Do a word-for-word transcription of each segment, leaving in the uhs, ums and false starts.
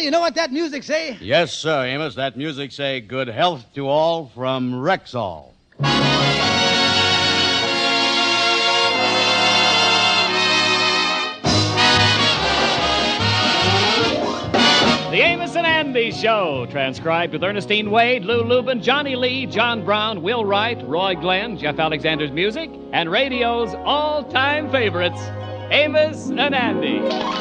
you know what that music say? Yes, sir, Amos. That music say good health to all from Rexall. The Amos and Andy Show, transcribed with Ernestine Wade, Lou Lubin, Johnny Lee, John Brown, Will Wright, Roy Glenn, Jeff Alexander's music, and radio's all-time favorites, Amos and Andy.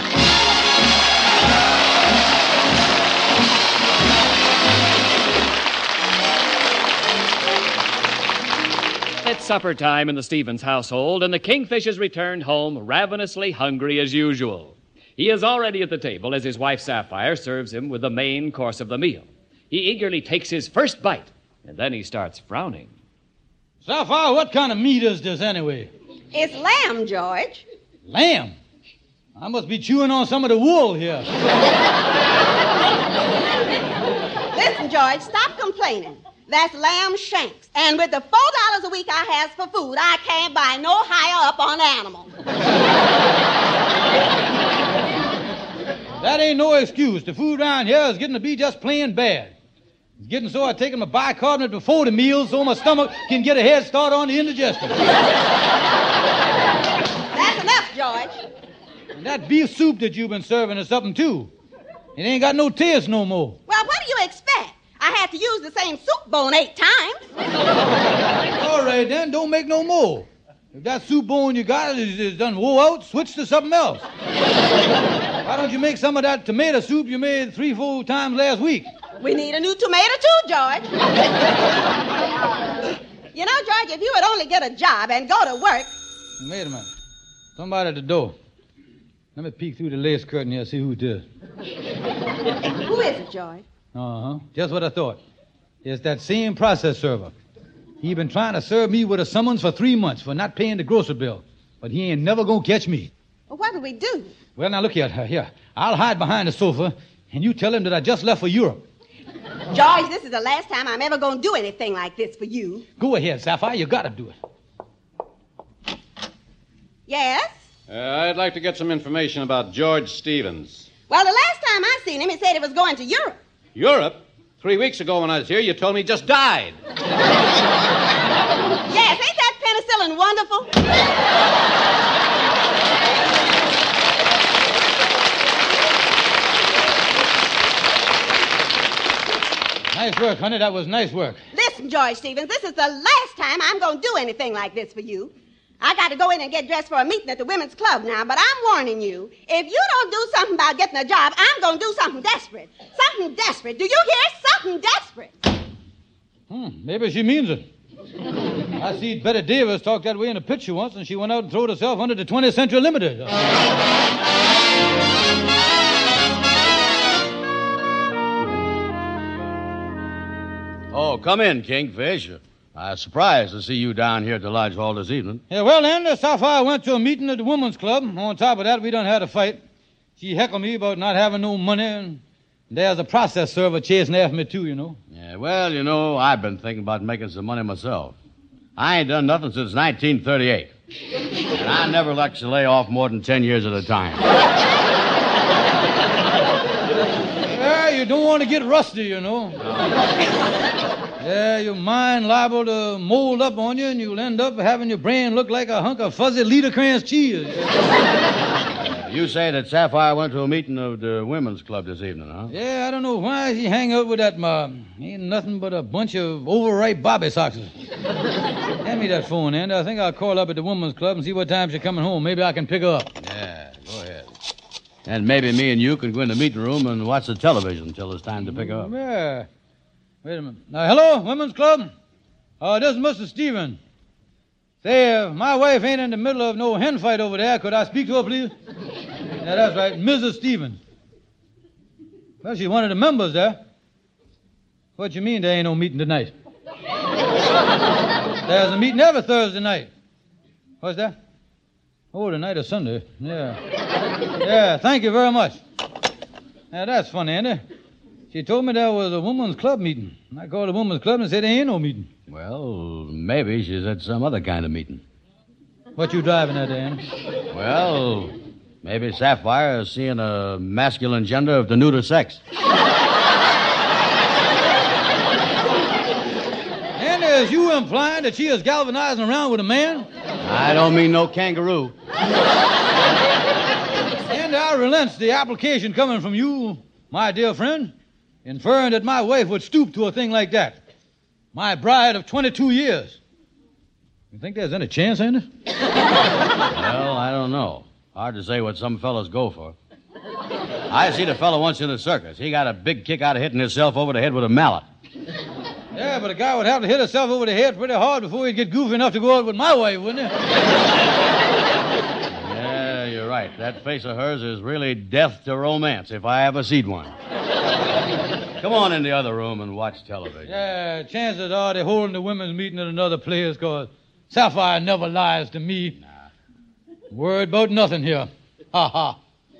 It's supper time in the Stevens household, and the Kingfishers returned home ravenously hungry as usual. He is already at the table as his wife Sapphire serves him with the main course of the meal. He eagerly takes his first bite, and then he starts frowning. Sapphire, what kind of meat is this anyway? It's lamb, George. Lamb? I must be chewing on some of the wool here. Listen, George, stop complaining. That's lamb shanks. And with the four dollars a week I has for food, I can't buy no higher up on animal. That ain't no excuse. The food around here is getting to be just plain bad. It's getting so I take my bicarbonate before the meal so my stomach can get a head start on the indigestion. That's enough, George. And that beef soup that you've been serving is something, too. It ain't got no taste no more. Well, what do you expect? I had to use the same soup bone eight times. All right, then, don't make no more. If that soup bone you got is, is done wore out, switch to something else. Why don't you make some of that tomato soup you made three, four times last week? We need a new tomato, too, George. You know, George, if you would only get a job and go to work... Wait a minute. Somebody at the door. Let me peek through the lace curtain here and see who it is. Who is it, George? Uh-huh. Just what I thought. It's that same process server. He been trying to serve me with a summons for three months for not paying the grocery bill. But he ain't never gonna catch me. Well, what do we do? Well, now, look here. Here. I'll hide behind the sofa, and you tell him that I just left for Europe. George, this is the last time I'm ever gonna do anything like this for you. Go ahead, Sapphire. You gotta do it. Yes? Uh, I'd like to get some information about George Stevens. Well, the last time I seen him, he said he was going to Europe. Europe? Three weeks ago when I was here, you told me he just died. Yes, ain't that penicillin wonderful? Nice work, honey. That was nice work. Listen, George Stevens, this is the last time I'm going to do anything like this for you. I got to go in and get dressed for a meeting at the women's club now, but I'm warning you, if you don't do something about getting a job, I'm going to do something desperate. Something desperate. Do you hear? Something desperate. Hmm, maybe she means it. I see Betty Davis talk that way in a picture once, and she went out and threw herself under the twentieth Century Limited. Oh, come in, Kingfish. I'm surprised to see you down here at the Lodge Hall this evening. Yeah, well, then, the Sapphire went to a meeting at the women's club. On top of that, we done had a fight. She heckled me about not having no money, and there's a process server chasing after me, too, you know. Yeah, well, you know, I've been thinking about making some money myself. I ain't done nothing since nineteen thirty-eight. And I never like to lay off more than ten years at a time. Yeah, you don't want to get rusty, you know. Yeah, your mind liable to mold up on you, and you'll end up having your brain look like a hunk of fuzzy Liederkranz cheese. Uh, you say that Sapphire went to a meeting of the women's club this evening, huh? Yeah, I don't know why she hang out with that ma. Ain't nothing but a bunch of overripe bobby soxes. Hand me that phone, Andy. I think I'll call up at the women's club and see what time she's coming home. Maybe I can pick her up. Yeah, go ahead. And maybe me and you can go in the meeting room and watch the television until it's time to pick her up. Yeah. Wait a minute. Now, hello, women's club? Uh, this is Mister Stevens. Say, if my wife ain't in the middle of no hen fight over there, could I speak to her, please? Yeah, that's right, Missus Stevens. Well, she's one of the members there. What you mean there ain't no meeting tonight? There's a meeting every Thursday night. What's that? Oh, tonight is Sunday. Yeah. Yeah, thank you very much. Yeah, that's funny, Andy. She told me there was a women's club meeting. I called the women's club and said there ain't no meeting. Well, maybe she's at some other kind of meeting. What you driving at, Andy? Well, Maybe Sapphire is seeing a masculine gender of the neuter sex. And is you implying that she is galvanizing around with a man? I don't mean no kangaroo. And I relent the application coming from you, my dear friend, inferring that my wife would stoop to a thing like that. My bride of twenty-two years. You think there's any chance, Andy? Well, I don't know. Hard to say what some fellas go for. I seen a fellow once in a circus. He got a big kick out of hitting himself over the head with a mallet. Yeah, but a guy would have to hit himself over the head pretty hard before he'd get goofy enough to go out with my wife, wouldn't he? Yeah, you're right. That face of hers is really death to romance, if I ever seen one. Come on in the other room and watch television. Yeah, chances are they're holding the women's meeting at another place, because Sapphire never lies to me. Nah. Word about nothing here. Ha ha.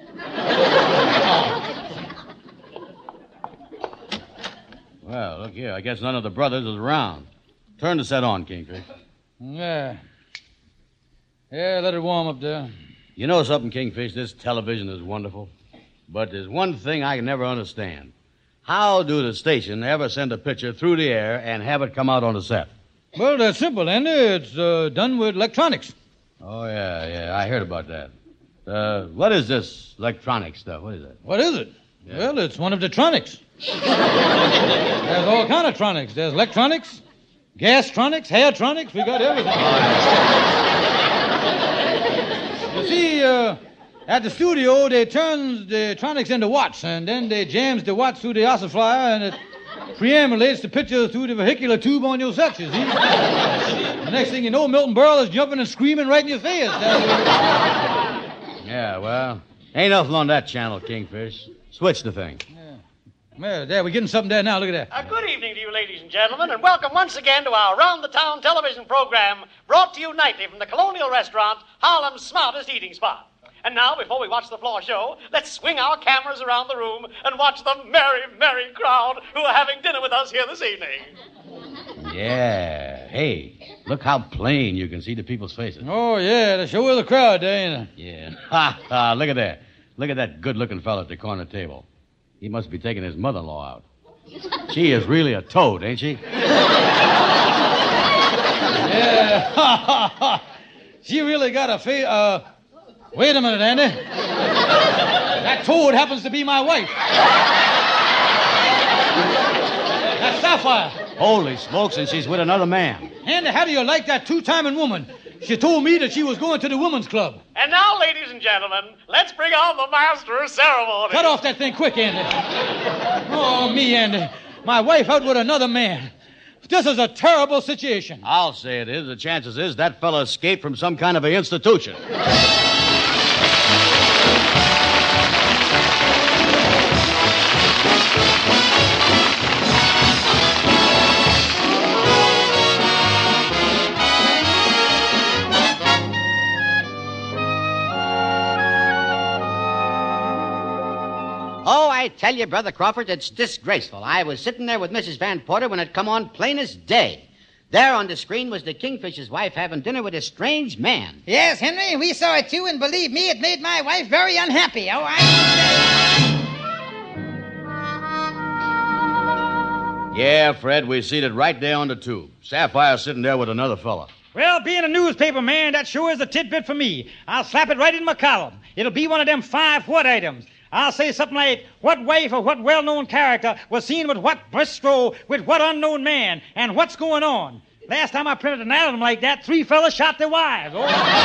Well, look here. I guess none of the brothers is around. Turn the set on, Kingfish. Yeah. Yeah, let it warm up there. You know something, Kingfish? This television is wonderful. But there's one thing I can never understand. How do the station ever send a picture through the air and have it come out on the set? Well, that's simple, Andy. It's uh, done with electronics. Oh, yeah, yeah. I heard about that. Uh, what is this electronic stuff? What is that? What is it? Yeah. Well, it's one of the tronics. There's all kind of tronics. There's electronics, gas-tronics, hair-tronics. We got everything. You see, uh, at the studio, they turns the tronics into watts, and then they jams the watts through the ossifier, and it preambulates the picture through the vehicular tube on your set, you see. The next thing you know, Milton Berle is jumping and screaming right in your face. Yeah, well, ain't nothing on that channel, Kingfish. Switch the thing. Well, there, we're getting something there now. Look at that. Uh, good evening to you, ladies and gentlemen, and welcome once again to our round-the-town television program brought to you nightly from the Colonial Restaurant, Harlem's smartest eating spot. And now, before we watch the floor show, let's swing our cameras around the room and watch the merry, merry crowd who are having dinner with us here this evening. Yeah. Hey, look how plain you can see the people's faces. Oh, yeah, the show of the crowd there, ain't it? Yeah. Ha, ha, look at that. Look at that good-looking fellow at the corner table. He must be taking his mother-in-law out. She is really a toad, ain't she? Yeah. She really got a face. Uh, wait a minute, Andy. That toad happens to be my wife. That's Sapphire. Holy smokes, and she's with another man. Andy, how do you like that two-timing woman? She told me that she was going to the women's club. And now, ladies and gentlemen, let's bring on the master of ceremony. Cut off that thing quick, Andy. Oh, me, Andy. My wife out with another man. This is a terrible situation. I'll say it is. The chances is that fella escaped from some kind of an institution. Oh, I tell you, Brother Crawford, it's disgraceful. I was sitting there with Missus Van Porter when it come on plain as day. There on the screen was the Kingfisher's wife having dinner with a strange man. Yes, Henry, we saw it too, and believe me, it made my wife very unhappy. Oh, I... Yeah, Fred, we seen it right there on the tube. Sapphire sitting there with another fella. Well, being a newspaper man, that sure is a tidbit for me. I'll slap it right in my column. It'll be one of them five what items. I'll say something like, what wife or what well-known character was seen with what bistro with what unknown man, and what's going on? Last time I printed an item like that, three fellas shot their wives. Oh.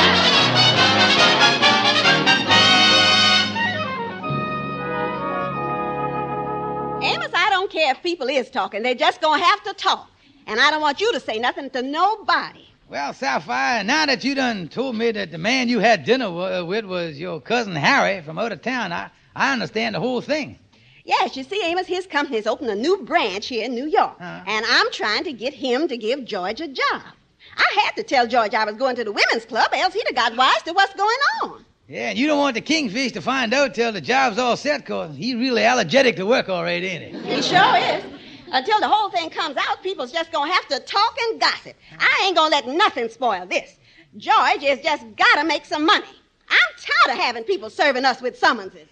Amos, I don't care if people is talking. They're just going to have to talk. And I don't want you to say nothing to nobody. Well, Sapphire, now that you done told me that the man you had dinner with was your cousin Harry from out of town, I, I understand the whole thing. Yes, you see, Amos, his company's opened a new branch here in New York. Uh-huh. And I'm trying to get him to give George a job. I had to tell George I was going to the women's club, else he'd have got wise to what's going on. Yeah, and you don't want the Kingfish to find out till the job's all set, because he's really allergic to work already, ain't he? He sure is. Until the whole thing comes out, people's just going to have to talk and gossip. I ain't going to let nothing spoil this. George has just got to make some money. I'm tired of having people serving us with summonses.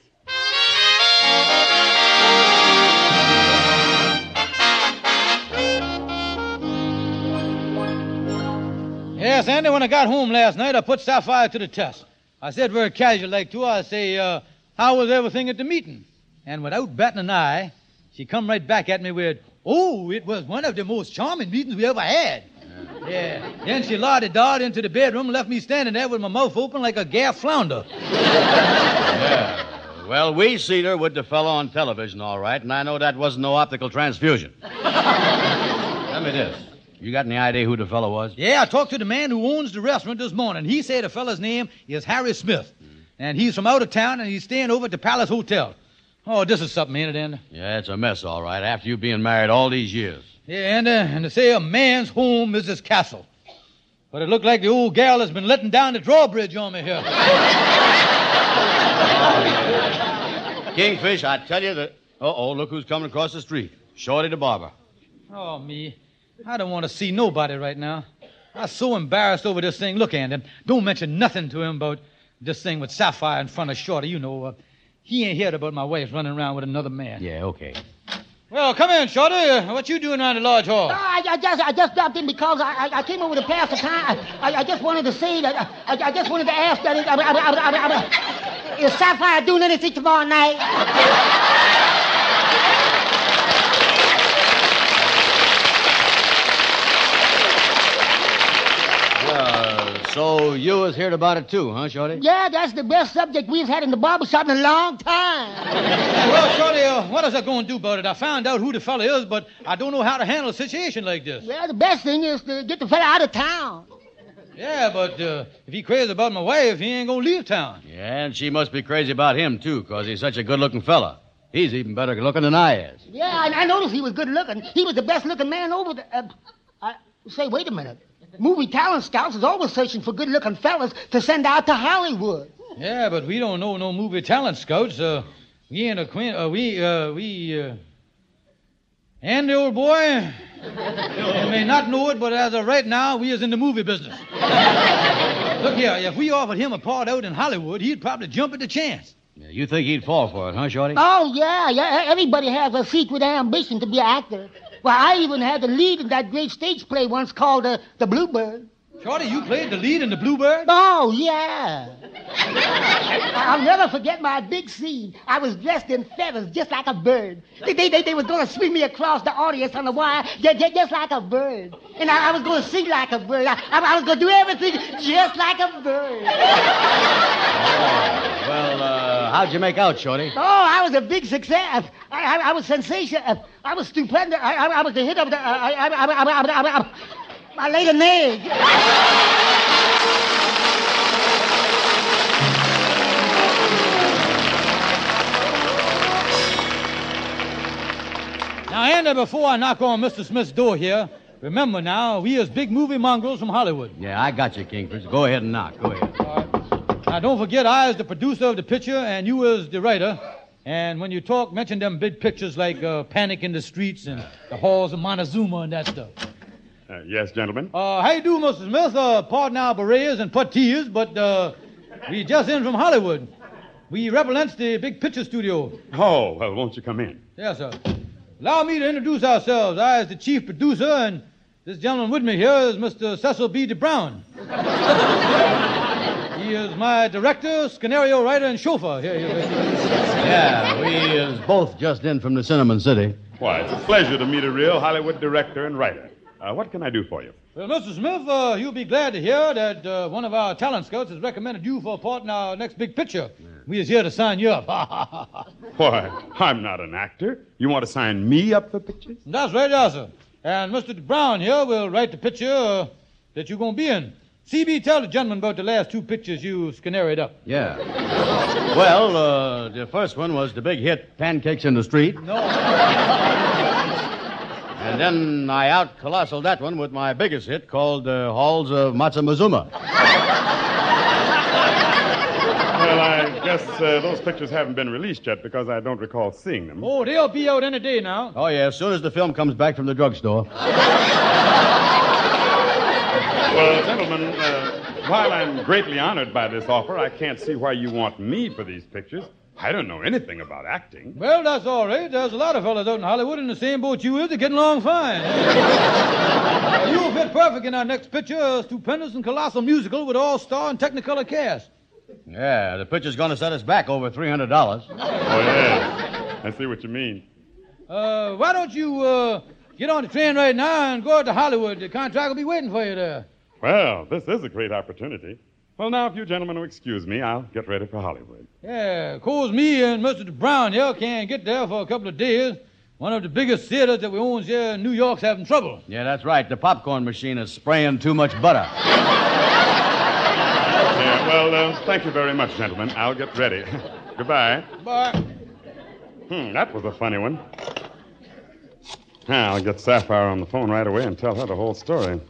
Yes, Andy, when I got home last night, I put Sapphire to the test. I said very casual like to her, I say, uh, how was everything at the meeting? And without batting an eye, she come right back at me with, oh, it was one of the most charming meetings we ever had. Yeah. yeah. Then she lodded dart into the bedroom and left me standing there with my mouth open like a gaff flounder. Yeah. Well, we seen her with the fellow on television, all right, and I know that wasn't no optical transfusion. Tell me this. You got any idea who the fellow was? Yeah, I talked to the man who owns the restaurant this morning. He said the fellow's name is Harry Smith. Mm. And he's from out of town, and he's staying over at the Palace Hotel. Oh, this is something, ain't it, Andy? Yeah, it's a mess, all right, after you being married all these years. Yeah, Andy, and to say a man's home is his castle. But it looked like the old gal has been letting down the drawbridge on me here. Kingfish, I tell you that... Uh-oh, look who's coming across the street. Shorty the barber. Oh, me. I don't want to see nobody right now. I'm so embarrassed over this thing. Look, Andy, don't mention nothing to him about this thing with Sapphire in front of Shorty. You know, uh, he ain't heard about my wife running around with another man. Yeah, okay. Well, come in, Shorty. Uh, what you doing around the lodge hall? No, I, I just I just dropped in because I I, I came over to pass the time. I, I just wanted to say that I, I just wanted to ask that I, I, I, I, I, is Sapphire doing anything tomorrow night? So you was heard about it too, huh, Shorty? Yeah, that's the best subject we've had in the barbershop in a long time. Well, Shorty, uh, what is I going to do about it? I found out who the fella is, but I don't know how to handle a situation like this. Well, the best thing is to get the fella out of town. Yeah, but uh, if he crazy about my wife, he ain't going to leave town. Yeah, and she must be crazy about him, too, because he's such a good-looking fella. He's even better looking than I is. Yeah, I, I noticed he was good looking. He was the best-looking man over the... Uh, I, say, wait a minute. Movie talent scouts is always searching for good-looking fellas to send out to Hollywood. Yeah, but we don't know no movie talent scouts. Uh, we ain't acquainted. Uh, we, uh, we, uh... Andy, old boy, you may not know it, but as of right now, we is in the movie business. Look here, if we offered him a part out in Hollywood, he'd probably jump at the chance. Yeah, you think he'd fall for it, huh, Shorty? Oh, yeah, yeah. Everybody has a secret ambition to be an actor. Well, I even had the lead in that great stage play once called uh, The Bluebird. Shorty, you played the lead in The Bluebird? Oh, yeah. I'll never forget my big scene. I was dressed in feathers just like a bird. They, they, they, they were going to swing me across the audience on the wire just, just like a bird. And I, I was going to sing like a bird. I, I, I was going to do everything just like a bird. Oh, well, uh, how'd you make out, Shorty? Oh, I was a big success. I, I, I was sensational. I was stupendous. I, I, I was the hit of the... I, I, I, I, I, I, I, I laid an egg. Now, Andy, before I knock on Mister Smith's door here, remember now, we is big movie mongrels from Hollywood. Yeah, I got you, Kingfish. Go ahead and knock. Go ahead. All right. Now, don't forget, I is the producer of the picture, and you is the writer. And when you talk, mention them big pictures like uh, Panic in the Streets and The Halls of Montezuma and that stuff. Uh, yes, gentlemen. Uh, how you do, Mister Smith? Uh, pardon our berets and puttees, but uh, we just in from Hollywood. We represents the big picture studio. Oh, well, won't you come in? Yes, sir. Allow me to introduce ourselves. I is the chief producer, and this gentleman with me here is Mister Cecil B. DeBrown. He is my director, scenario writer, and chauffeur. Here, here. Yeah, we is both just in from the Cinnamon City. Why, it's a pleasure to meet a real Hollywood director and writer. Uh, what can I do for you? Well, Mister Smith, uh, you'll be glad to hear that uh, one of our talent scouts has recommended you for a part in our next big picture. Yeah. We is here to sign you up. Why, I'm not an actor. You want to sign me up for pictures? That's right, yes, sir. And Mister Brown here will write the picture uh, that you're going to be in. C B, tell the gentleman about the last two pictures you scenaried up. Yeah. Well, uh, the first one was the big hit, Pancakes in the Street. No. And then I out-colossal that one with my biggest hit called uh, Halls of Montezuma. Well, I guess uh, those pictures haven't been released yet because I don't recall seeing them. Oh, they'll be out any day now. Oh, yeah, as soon as the film comes back from the drugstore. Well, gentlemen, uh, while I'm greatly honored by this offer, I can't see why you want me for these pictures. I don't know anything about acting. Well, that's all right. There's a lot of fellas out in Hollywood in the same boat you is. They're getting along fine. uh, you'll fit perfect in our next picture, a stupendous and colossal musical with all-star and Technicolor cast. Yeah, the picture's going to set us back over three hundred dollars. Oh, yeah. I see what you mean. Uh, why don't you uh, get on the train right now and go out to Hollywood? The contract will be waiting for you there. Well, this is a great opportunity. Well, now, if you gentlemen will excuse me, I'll get ready for Hollywood. Yeah, of course, me and Mister Brown here can't get there for a couple of days. One of the biggest theaters that we own here in New York's having trouble. Yeah, that's right. The popcorn machine is spraying too much butter. Yeah, well, uh, thank you very much, gentlemen. I'll get ready. Goodbye. Bye. Hmm, that was a funny one. Now, I'll get Sapphire on the phone right away and tell her the whole story.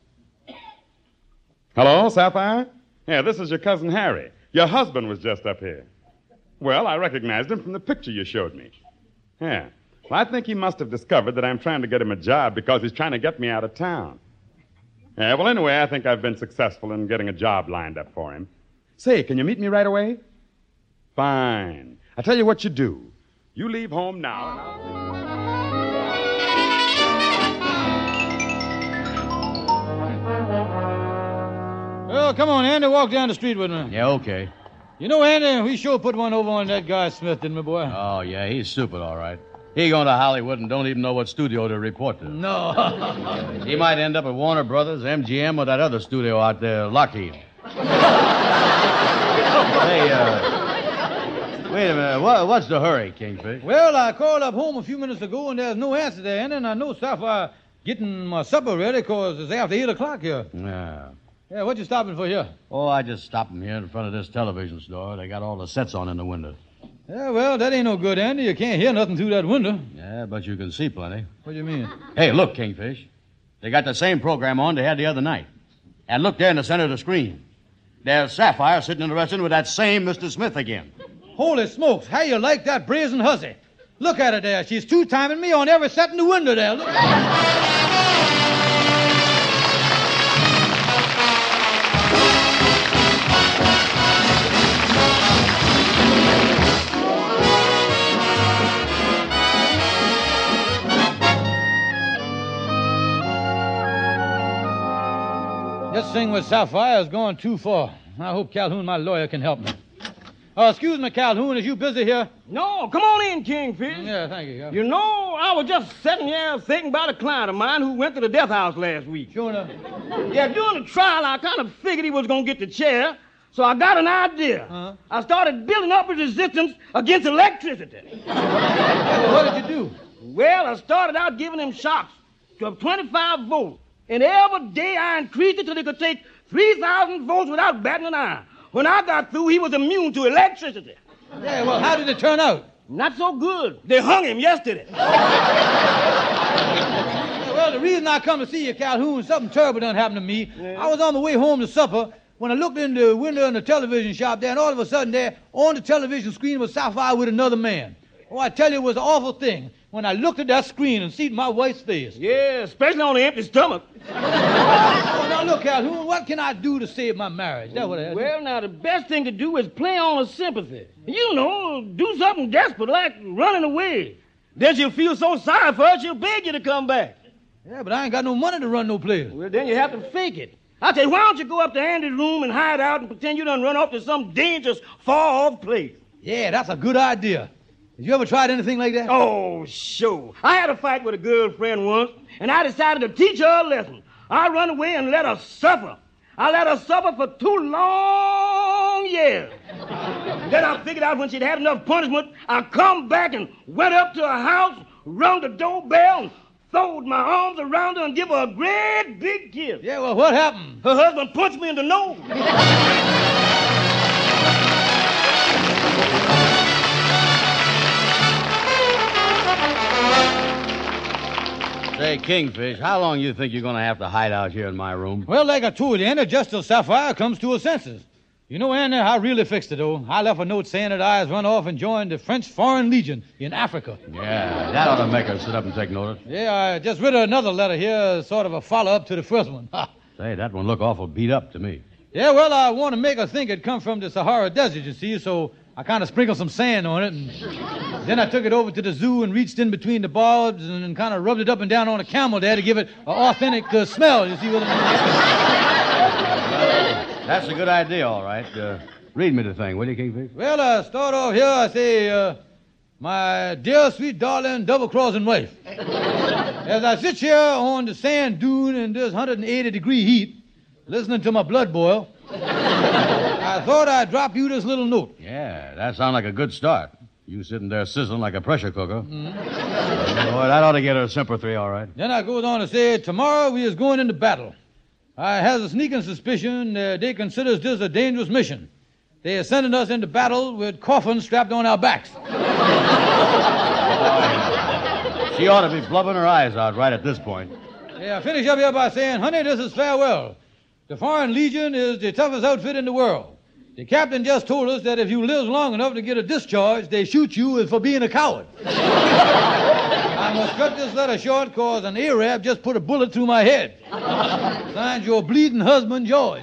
Hello, Sapphire? Yeah, this is your cousin Harry. Your husband was just up here. Well, I recognized him from the picture you showed me. Yeah. Well, I think he must have discovered that I'm trying to get him a job because he's trying to get me out of town. Yeah, well, anyway, I think I've been successful in getting a job lined up for him. Say, can you meet me right away? Fine. I tell you what you do. You leave home now, and I'll... Well, come on, Andy, walk down the street with me. Yeah, okay. You know, Andy, we sure put one over on that guy Smith, didn't we, boy? Oh, yeah, he's stupid, all right. He going to Hollywood and don't even know what studio to report to. No. He might end up at Warner Brothers, M G M, or that other studio out there, Lockheed. Hey, uh... Wait a minute. What, what's the hurry, Kingfish? Well, I called up home a few minutes ago, and there's no answer there, Andy, and I know Sapphire getting my supper ready because it's after eight o'clock here. Yeah. Yeah, what you stopping for here? Oh, I just stopped them here in front of this television store. They got all the sets on in the window. Yeah, well, that ain't no good, Andy. You can't hear nothing through that window. Yeah, but you can see plenty. What do you mean? Hey, look, Kingfish. They got the same program on they had the other night. And look there in the center of the screen. There's Sapphire sitting in the restaurant with that same Mister Smith again. Holy smokes, how you like that brazen hussy? Look at her there. She's two-timing me on every set in the window there. Look. This thing with Sapphire is going too far. I hope Calhoun, my lawyer, can help me. Uh, excuse me, Calhoun, is you busy here? No, come on in, Kingfish. Yeah, thank you. Yeah. You know, I was just sitting here thinking about a client of mine who went to the death house last week. Sure enough. Yeah, during the trial, I kind of figured he was going to get the chair, so I got an idea. Uh-huh. I started building up his resistance against electricity. Well, what did you do? Well, I started out giving him shocks to twenty-five volts. And every day I increased it till he could take three thousand volts without batting an eye. When I got through, he was immune to electricity. Yeah, well, how did it turn out? Not so good. They hung him yesterday. Yeah, well, the reason I come to see you, Calhoun, something terrible done happened to me. Yeah. I was on my way home to supper when I looked in the window in the television shop there, and all of a sudden there, on the television screen was Sapphire with another man. Oh, I tell you, it was an awful thing when I looked at that screen and seen my wife's face. Yeah, especially on an empty stomach. Oh, now look, Calhoun, what can I do to save my marriage? That's what I Well, now, the best thing to do is play on her sympathy. You know, do something desperate like running away. Then she'll feel so sorry for her, she'll beg you to come back. Yeah, but I ain't got no money to run no place. Well, then you have to fake it. I tell you, why don't you go up to Andy's room and hide out and pretend you done run off to some dangerous, far-off place? Yeah, that's a good idea. Have you ever tried anything like that? Oh, sure. I had a fight with a girlfriend once, and I decided to teach her a lesson. I run away and let her suffer. I let her suffer for two long years. Then I figured out when she'd had enough punishment, I come back and went up to her house, rung the doorbell, and throwed my arms around her and give her a great big kiss. Yeah, well, what happened? Her husband punched me in the nose. Say, Kingfish, how long you think you're going to have to hide out here in my room? Well, like I told you, Andy, just till Sapphire comes to her senses. You know, Andy, I really fixed it, though. I left a note saying that I has run off and joined the French Foreign Legion in Africa. Yeah, that ought to make her sit up and take notice. Yeah, I just wrote her another letter here, sort of a follow-up to the first one. Say, that one look awful beat up to me. Yeah, well, I want to make her think it come from the Sahara Desert, you see, so I kind of sprinkled some sand on it, and then I took it over to the zoo and reached in between the barbs and, and kind of rubbed it up and down on a camel there to give it an authentic uh, smell, you see what I mean? That's a good idea, all right. Uh, read me the thing, will you, Kingfish? Well, I start off here, I say, uh, my dear, sweet, darling, double-crossing wife. As I sit here on the sand dune in this one hundred eighty degree heat, listening to my blood boil, I thought I'd drop you this little note. Yeah, that sounds like a good start. You sitting there sizzling like a pressure cooker. Mm-hmm. Boy, that ought to get her sympathy, all right. Then I goes on to say, tomorrow we is going into battle. I has a sneaking suspicion uh, they considers this a dangerous mission. They are sending us into battle with coffins strapped on our backs. She ought to be blubbing her eyes out right at this point. Yeah, I finish up here by saying, honey, this is farewell. The Foreign Legion is the toughest outfit in the world. The captain just told us that if you live long enough to get a discharge, they shoot you for being a coward. I must cut this letter short because an Arab just put a bullet through my head. Signed, your bleeding husband, George.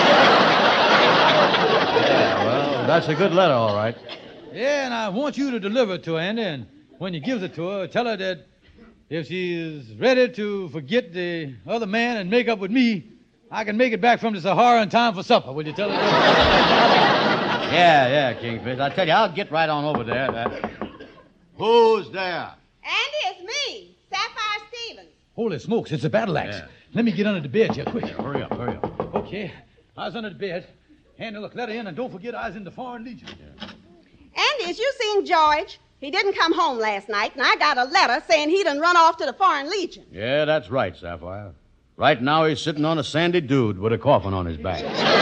Yeah, well, that's a good letter, all right. Yeah, and I want you to deliver it to her, Andy, and when you give it to her, tell her that if she's ready to forget the other man and make up with me, I can make it back from the Sahara in time for supper. Will you tell her that? Yeah, yeah, Kingfish. I tell you, I'll get right on over there. Uh, who's there? Andy, it's me, Sapphire Stevens. Holy smokes, it's a battle axe. Yeah. Let me get under the bed here, quick. Yeah, hurry up, hurry up. Okay, I was under the bed. Hand the letter in, and don't forget I was in the Foreign Legion. Yeah. Andy, has you seen George? He didn't come home last night, and I got a letter saying he done run off to the Foreign Legion. Yeah, that's right, Sapphire. Right now he's sitting on a sandy dude with a coffin on his back.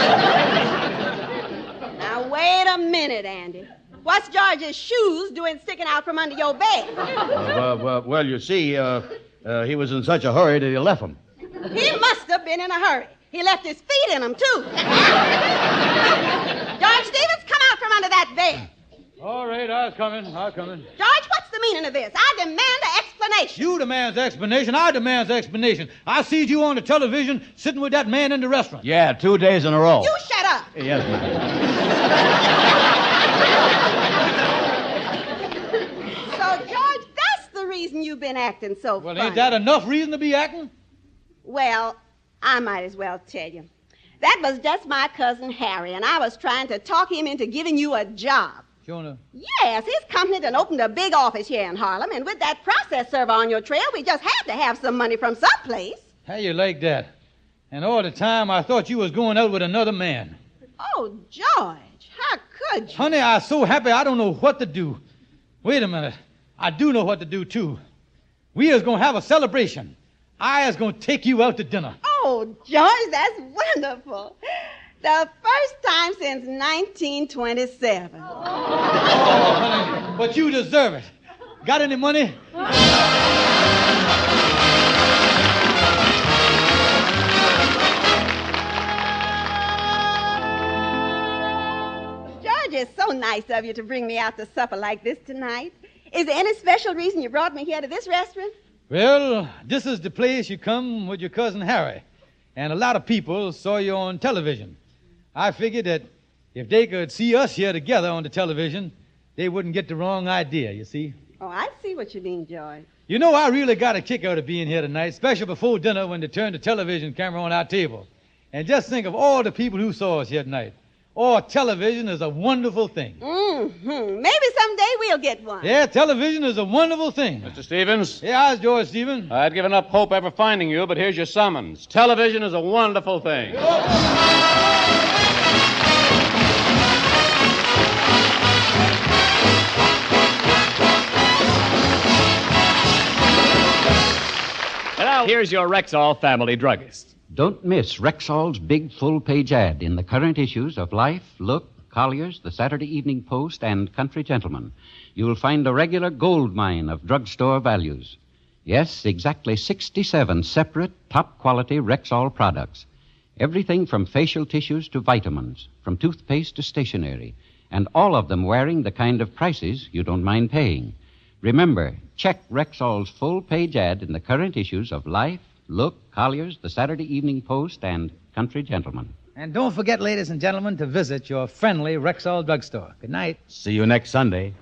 Now, wait a minute, Andy. What's George's shoes doing sticking out from under your bed? Uh, well, well, you see, uh, uh, he was in such a hurry that he left them. He must have been in a hurry. He left his feet in them, too. George Stevens, come out from under that bed. All right, I was coming, I was coming. George, what's the meaning of this? I demand an explanation. You demand explanation, I demand explanation. I seen you on the television sitting with that man in the restaurant. Yeah, two days in a row. You shut up. Yes, ma'am. So, George, that's the reason you've been acting so Well, funny. ain't that enough reason to be acting? Well, I might as well tell you. That was just my cousin Harry, and I was trying to talk him into giving you a job. Jonah. Yes, his company done opened a big office here in Harlem, and with that process server on your trail, we just had to have some money from someplace. How you like that? And all the time I thought you was going out with another man. Oh, George, how could you? Honey, I was so happy I don't know what to do. Wait a minute. I do know what to do, too. We is going to have a celebration. I is going to take you out to dinner. Oh, George, that's wonderful. The first time since nineteen twenty-seven. Oh, honey, but you deserve it. Got any money? George, it's so nice of you to bring me out to supper like this tonight. Is there any special reason you brought me here to this restaurant? Well, this is the place you come with your cousin Harry. And a lot of people saw you on television. I figured that if they could see us here together on the television, they wouldn't get the wrong idea, you see. Oh, I see what you mean, George. You know, I really got a kick out of being here tonight, especially before dinner when they turned the television camera on our table. And just think of all the people who saw us here tonight. Oh, television is a wonderful thing. Mm-hmm. Maybe someday we'll get one. Yeah, television is a wonderful thing. Mister Stevens? Yeah, I was George Stevens. I'd given up hope ever finding you, but here's your summons. Television is a wonderful thing. And now here's your Rexall family druggist. Don't miss Rexall's big full-page ad in the current issues of Life, Look, Collier's, the Saturday Evening Post, and Country Gentleman. You'll find a regular gold mine of drugstore values. Yes, exactly sixty-seven separate, top-quality Rexall products. Everything from facial tissues to vitamins, from toothpaste to stationery, and all of them wearing the kind of prices you don't mind paying. Remember, check Rexall's full-page ad in the current issues of Life, Look, Collier's, the Saturday Evening Post, and Country Gentleman. And don't forget, ladies and gentlemen, to visit your friendly Rexall drugstore. Good night. See you next Sunday.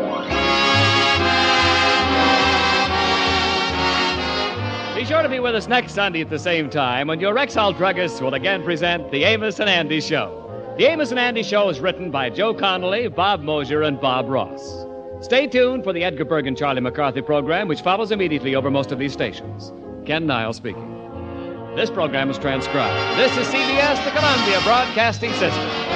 Be sure to be with us next Sunday at the same time when your Rexall druggists will again present The Amos and Andy Show. The Amos and Andy Show is written by Joe Connolly, Bob Mosier, and Bob Ross. Stay tuned for the Edgar Berg and Charlie McCarthy program, which follows immediately over most of these stations. Ken Niles speaking. This program is transcribed. This is C B S, the Columbia Broadcasting System.